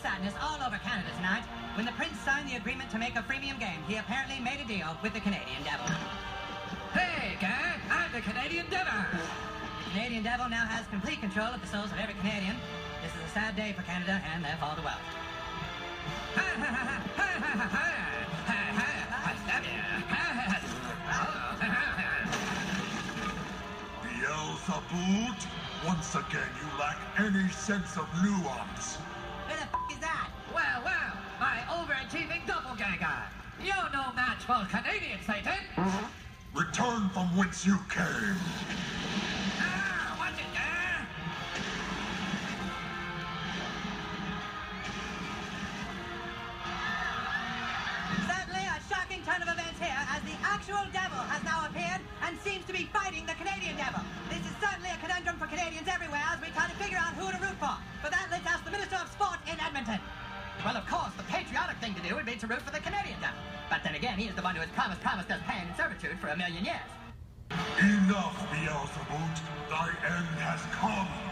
sadness all over Canada tonight. When the Prince signed the agreement to make a freemium game, he apparently made a deal with the Canadian Devil. Hey, gang, I'm the Canadian Devil. The Canadian Devil now has complete control of the souls of every Canadian. This is a sad day for Canada and therefore the world. Beelzebub, once again you lack any sense of nuance. Who the f*** is that? Well, my overachieving doppelganger. You're no match for Canadian, Satan. Return from whence you came. Watch it, gang. Certainly a shocking turn of events here, as the actual devil has now appeared and seems to be fighting the Canadian Devil. This is certainly a conundrum for Canadians everywhere as we try to figure out who to root for. For that, let's ask the Minister of Sport in Edmonton. Well, of course, the patriotic thing to do would be to root for the Canadian Devil. But then again, he is the one who has promised us pain and servitude for 1,000,000 years. Enough, Beelzebub. Thy end has come.